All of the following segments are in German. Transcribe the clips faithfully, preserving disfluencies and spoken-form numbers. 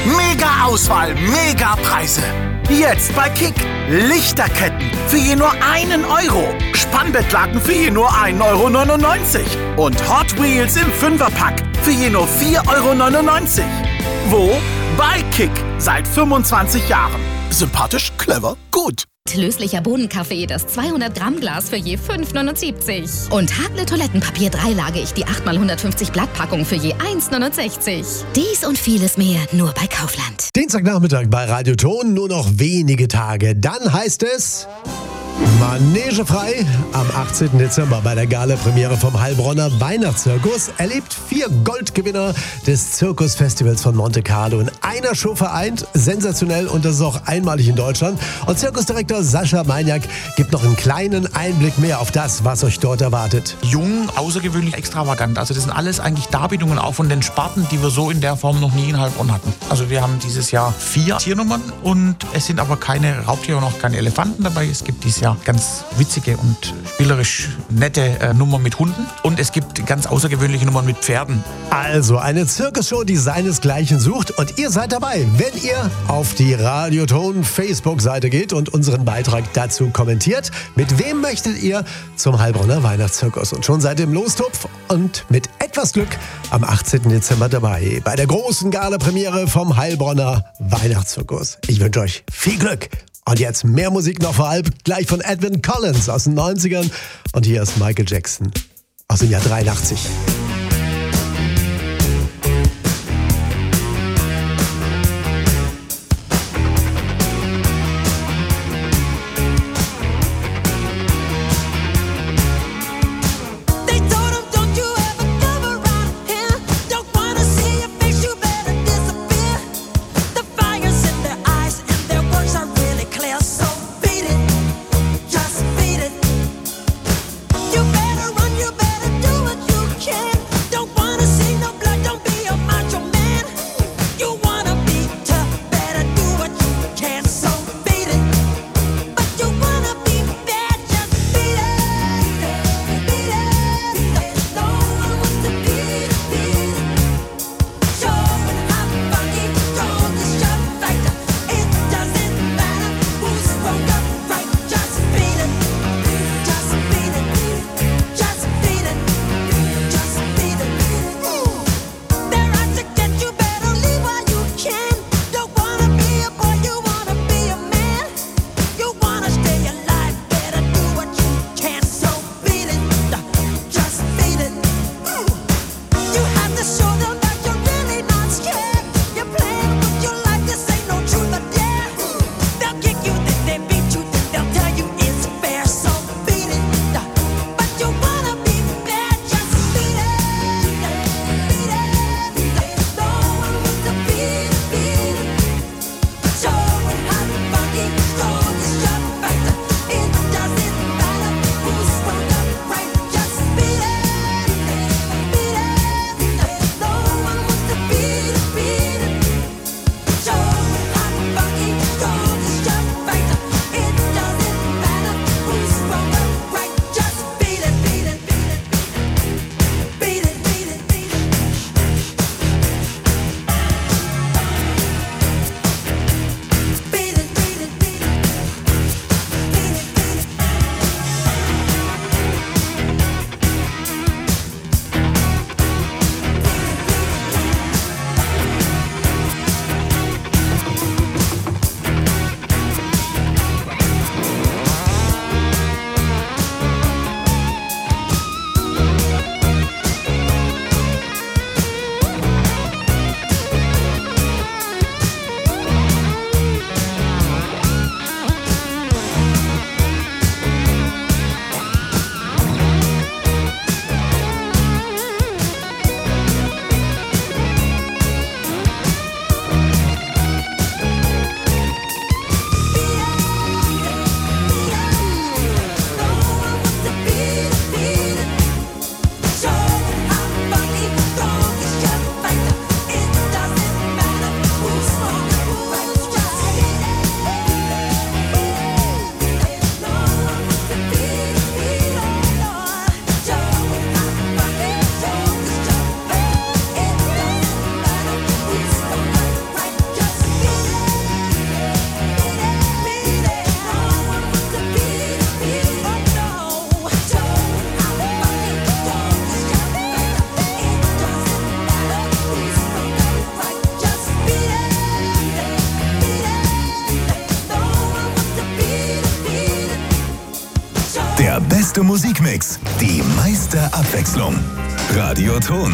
Mega Auswahl, Mega Preise. Jetzt bei Kick. Lichterketten für je nur einen Euro. Spannbettlaken für je nur ein Euro neunundneunzig. Und Hot Wheels im Fünferpack für je nur vier Euro neunundneunzig. Wo? Bei Kick. Seit fünfundzwanzig Jahren. Sympathisch, clever, gut. Löslicher Bohnenkaffee, das zweihundert Gramm Glas für je fünf neunundsiebzig. Und Hagle Toilettenpapier dreilagig, die acht mal hundertfünfzig Blattpackung für je eins neunundsechzig. Dies und vieles mehr nur bei Kaufland. Dienstagnachmittag bei Radio Ton, nur noch wenige Tage. Dann heißt es Manege frei. Am achtzehnten Dezember bei der Gala-Premiere vom Heilbronner Weihnachtszirkus erlebt vier Goldgewinner des Zirkusfestivals von Monte Carlo in einer Show vereint. Sensationell, und das ist auch einmalig in Deutschland. Und Zirkusdirektor Sascha Meiniak gibt noch einen kleinen Einblick mehr auf das, was euch dort erwartet. Jung, außergewöhnlich, extravagant. Also das sind alles eigentlich Darbietungen auch von den Sparten, die wir so in der Form noch nie in Heilbronn hatten. Also wir haben dieses Jahr vier Tiernummern und es sind aber keine Raubtiere und auch keine Elefanten dabei. Es gibt dieses Jahr ganz witzige und spielerisch nette äh, Nummern mit Hunden und es gibt ganz außergewöhnliche Nummern mit Pferden. Also eine Zirkusshow, die seinesgleichen sucht, und ihr seid dabei, wenn ihr auf die Radioton Facebook-Seite geht und unseren Beitrag dazu kommentiert. Mit wem möchtet ihr zum Heilbronner Weihnachtszirkus? Und schon seid ihr im Lostopf und mit etwas Glück am achtzehnten Dezember dabei bei der großen Gala-Premiere vom Heilbronner Weihnachtszirkus. Ich wünsche euch viel Glück. Und jetzt mehr Musik noch, vor allem gleich von Edwyn Collins aus den neunzigern. Und hier ist Michael Jackson aus dem Jahr dreiundachtzig. You better run, you better do what you can. beste Musikmix, die meiste Abwechslung. Radioton.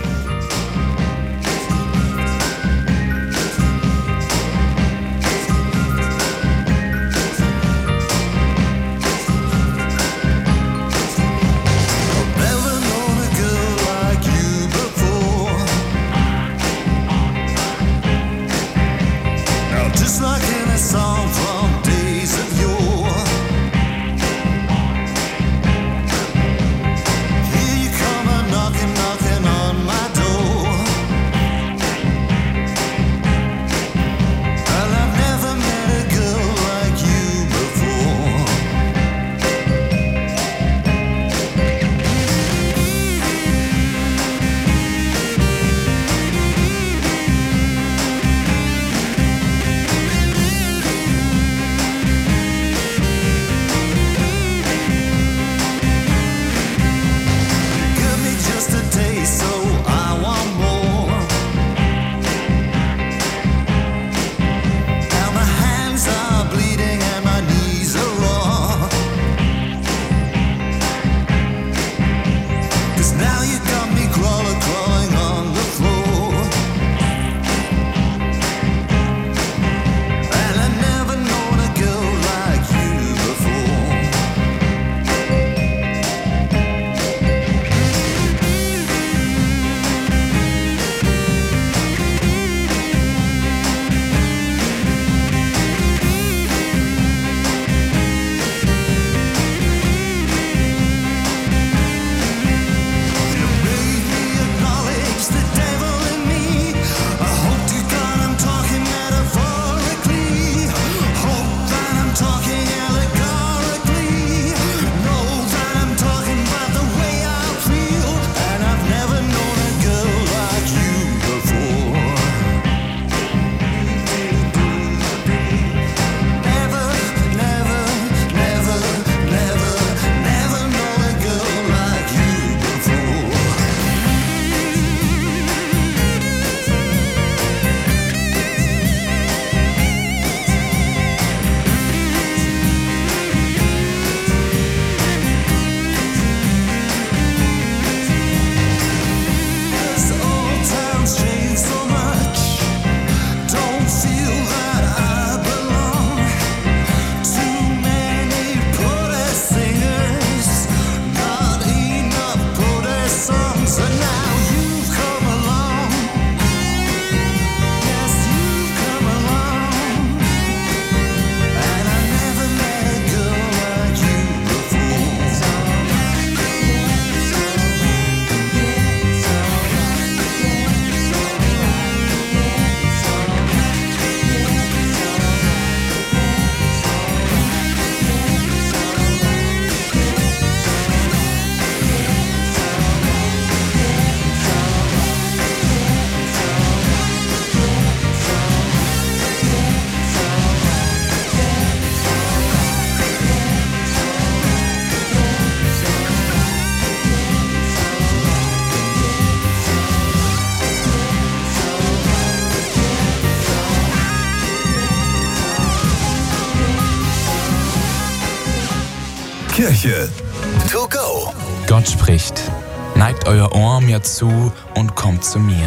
Kirche to go. Gott spricht. Neigt euer Ohr mir zu und kommt zu mir.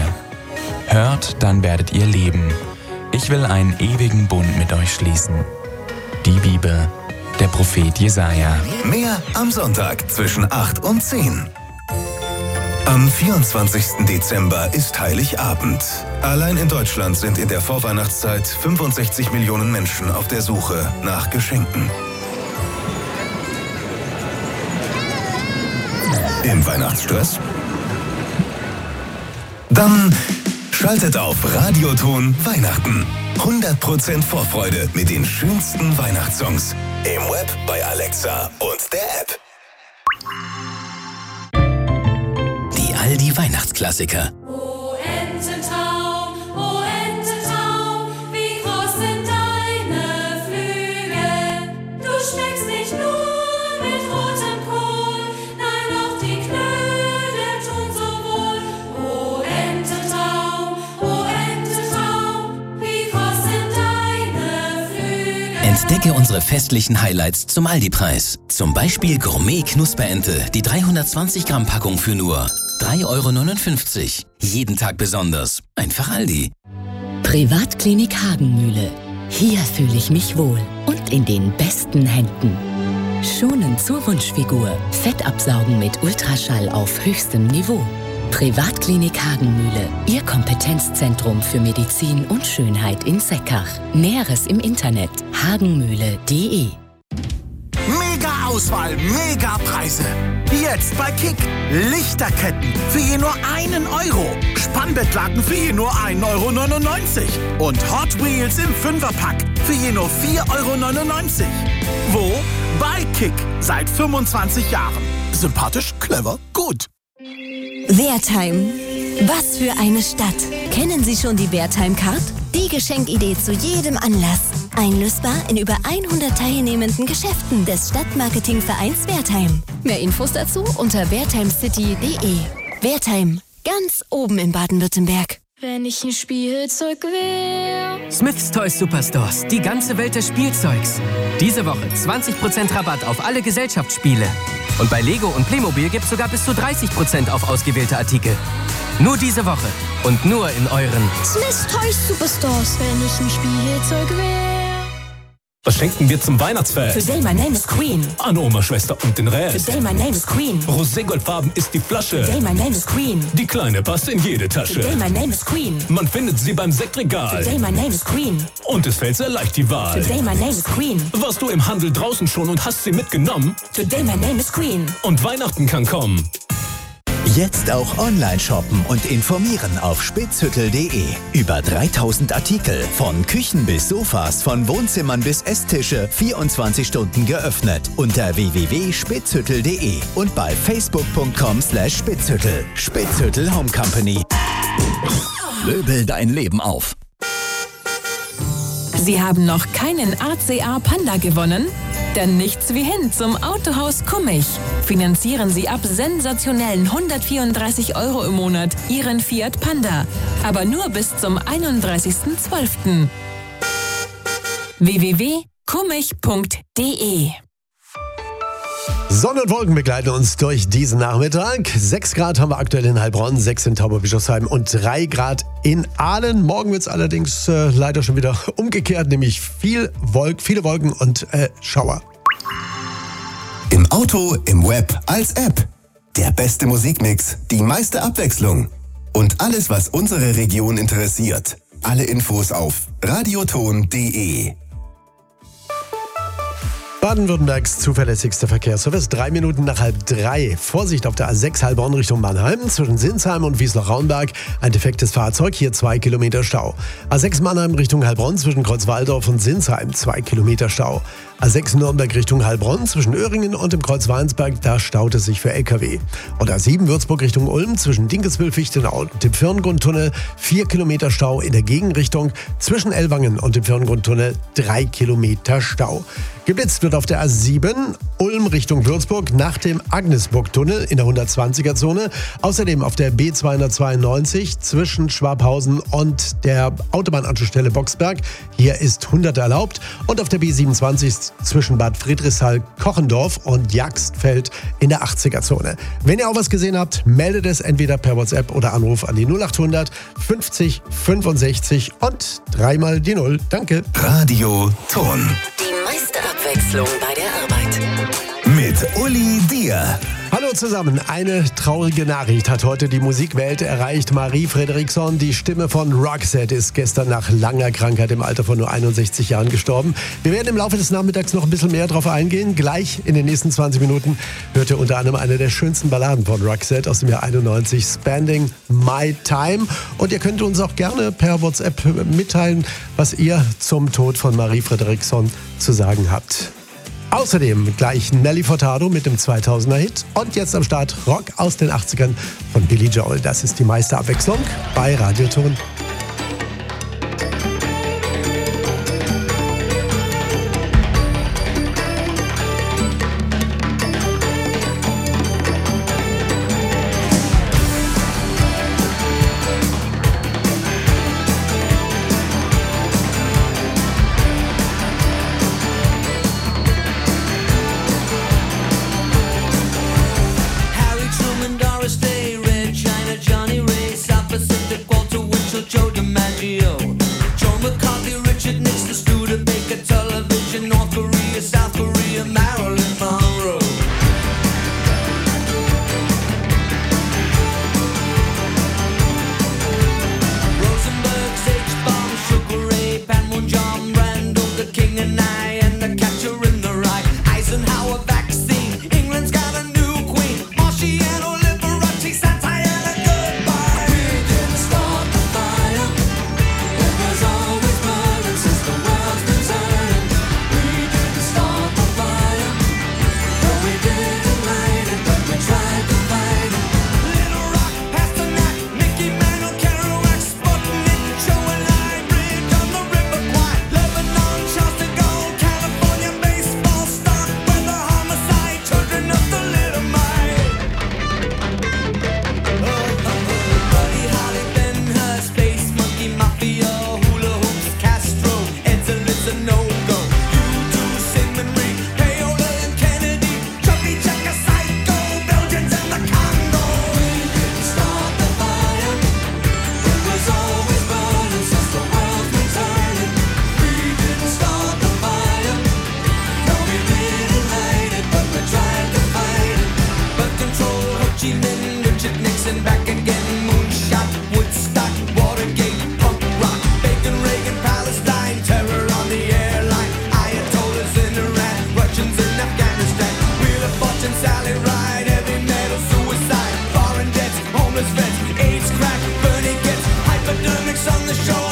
Hört, dann werdet ihr leben. Ich will einen ewigen Bund mit euch schließen. Die Bibel, der Prophet Jesaja. Mehr am Sonntag zwischen acht und zehn. Am vierundzwanzigsten Dezember ist Heiligabend. Allein in Deutschland sind in der Vorweihnachtszeit fünfundsechzig Millionen Menschen auf der Suche nach Geschenken. Im Weihnachtsstress? Dann schaltet auf Radioton Weihnachten. hundert Prozent Vorfreude mit den schönsten Weihnachtssongs. Im Web, bei Alexa und der App. Die Aldi Weihnachtsklassiker. O Ententraum, o Ententraum, wie groß sind deine Flügel? Du schmeckst nicht nur mit rotem Kohl, nein, auch die Knödel tun so wohl. O Ententraum, o Ententraum, wie groß sind deine Flügel? Entdecke unsere festlichen Highlights zum Aldi-Preis. Zum Beispiel Gourmet-Knusperente, die dreihundertzwanzig Gramm Packung für nur drei Euro neunundfünfzig. Jeden Tag besonders. Einfach Aldi. Privatklinik Hagenmühle. Hier fühle ich mich wohl und in den besten Händen. Schonend zur Wunschfigur. Fett absaugen mit Ultraschall auf höchstem Niveau. Privatklinik Hagenmühle. Ihr Kompetenzzentrum für Medizin und Schönheit in Seckach. Näheres im Internet hagenmühle punkt de. Mega Auswahl, mega Preise. Jetzt bei Kick. Lichterketten für je nur einen Euro. Spannbettlaken für je nur ein Euro neunundneunzig. Und Hot Wheels im Fünferpack für je nur vier Euro neunundneunzig. Wo? Bei Kick. Seit fünfundzwanzig Jahren. Sympathisch, clever, gut. Wertheim. Was für eine Stadt. Kennen Sie schon die Wertheim-Card? Die Geschenkidee zu jedem Anlass. Einlösbar in über hundert teilnehmenden Geschäften des Stadtmarketingvereins Wertheim. Mehr Infos dazu unter wertheimcity punkt de. Wertheim. Ganz oben in Baden-Württemberg. Wenn ich ein Spielzeug wär. Smith's Toys Superstores. Die ganze Welt des Spielzeugs. Diese Woche zwanzig Prozent Rabatt auf alle Gesellschaftsspiele. Und bei Lego und Playmobil gibt's sogar bis zu dreißig Prozent auf ausgewählte Artikel. Nur diese Woche. Und nur in euren Smith's Toys Superstores. Wenn ich ein Spielzeug wär. Was schenken wir zum Weihnachtsfest? Today my name is Queen. An Oma, Schwester und den Rest. Today my name is Queen. Roségoldfarben ist die Flasche. Today my name is Queen. Die Kleine passt in jede Tasche. Today my name is Queen. Man findet sie beim Sektregal. Today my name is Queen. Und es fällt sehr leicht die Wahl. Today my name is Queen. Warst du im Handel draußen schon und hast sie mitgenommen? Today my name is Queen. Und Weihnachten kann kommen. Jetzt auch online shoppen und informieren auf spitzhüttel punkt de. Über dreitausend Artikel, von Küchen bis Sofas, von Wohnzimmern bis Esstische, vierundzwanzig Stunden geöffnet. Unter w w w punkt spitzhüttel punkt de und bei facebook punkt com slash spitzhüttel. Spitzhüttel Home Company. Möbel dein Leben auf. Sie haben noch keinen A C A Panda gewonnen? Dann nichts wie hin zum Autohaus Kummich. Finanzieren Sie ab sensationellen hundertvierunddreißig Euro im Monat Ihren Fiat Panda. Aber nur bis zum einunddreißigsten zwölften w w w punkt kummich punkt de. Sonne und Wolken begleiten uns durch diesen Nachmittag. sechs Grad haben wir aktuell in Heilbronn, sechs in Tauberbischofsheim und drei Grad in Aalen. Morgen wird es allerdings äh, leider schon wieder umgekehrt, nämlich viel Wolk, viele Wolken und äh, Schauer. Im Auto, im Web, als App. Der beste Musikmix, die meiste Abwechslung. Und alles, was unsere Region interessiert. Alle Infos auf radioton punkt de. Baden-Württembergs zuverlässigster Verkehrsservice. Drei Minuten nach halb drei. Vorsicht auf der A sechs Heilbronn Richtung Mannheim. Zwischen Sinsheim und Wiesloch-Rauenberg ein defektes Fahrzeug. Hier zwei Kilometer Stau. A sechs Mannheim Richtung Heilbronn zwischen Kreuzwaldorf und Sinsheim. Zwei Kilometer Stau. A sechs Nürnberg Richtung Heilbronn zwischen Öhringen und dem Kreuz Weinsberg. Da staut es sich für L K W. Und A sieben Würzburg Richtung Ulm zwischen Dinkelsbühl-Fichtenau und dem Firngrundtunnel. Vier Kilometer Stau in der Gegenrichtung. Zwischen Ellwangen und dem Firngrundtunnel drei Kilometer Stau. Geblitzt wird auf der A sieben Ulm Richtung Würzburg nach dem Agnesburg-Tunnel in der hundertzwanziger Zone. Außerdem auf der B zweihundertzweiundneunzig zwischen Schwabhausen und der Autobahnanschlussstelle Boxberg. Hier ist hundert erlaubt. Und auf der B siebenundzwanzig zwischen Bad Friedrichshall-Kochendorf und Jagstfeld in der achtziger Zone. Wenn ihr auch was gesehen habt, meldet es entweder per WhatsApp oder Anruf an die null achthundert fünfzig fünfundsechzig und dreimal die Null. Danke. Radio Ton. Die meiste Abwechslung bei der Arbeit. Mit Uli Dier. Hallo zusammen. Eine traurige Nachricht hat heute die Musikwelt erreicht. Marie Frederiksson, die Stimme von Roxette, ist gestern nach langer Krankheit im Alter von nur einundsechzig Jahren gestorben. Wir werden im Laufe des Nachmittags noch ein bisschen mehr drauf eingehen. Gleich in den nächsten zwanzig Minuten hört ihr unter anderem eine der schönsten Balladen von Roxette aus dem Jahr einundneunzig, Spending My Time. Und ihr könnt uns auch gerne per WhatsApp mitteilen, was ihr zum Tod von Marie Frederiksson zu sagen habt. Außerdem gleich Nelly Furtado mit dem zweitausender-Hit und jetzt am Start Rock aus den achtzigern von Billy Joel. Das ist die meiste Abwechslung bei Radioton.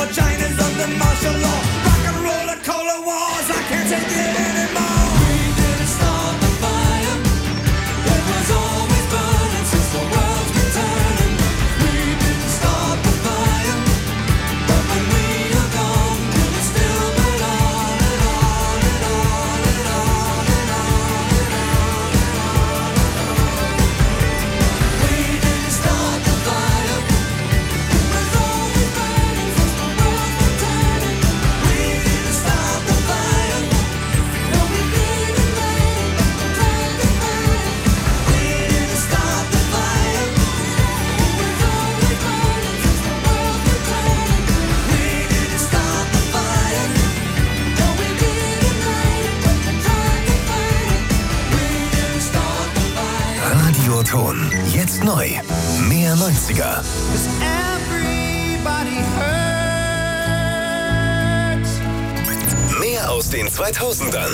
more Chinese under martial law. Rock and roll and cola wars, I can't take it anymore. We didn't start the fire, it was always burning since the world's been turning. We didn't start the fire, but when we are gone, will it still burn on and on and on and on and on and on and on. We didn't start the fire, it was always burning since the world's been turning. We didn't start the fire, no we didn't let it turn to fire. We didn't start the fire, it was always burning since the world's been turning. We didn't start the fire, no we didn't let it turn to fire. We didn't start the fire. Radioton. Jetzt neu. Mehr neunziger. Everybody hurts. Mehr aus den zweitausendern.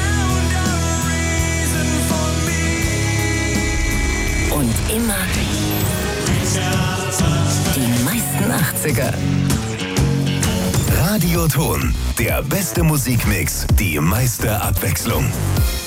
Und immer die meisten achtziger. Radioton. Der beste Musikmix. Die meiste Abwechslung.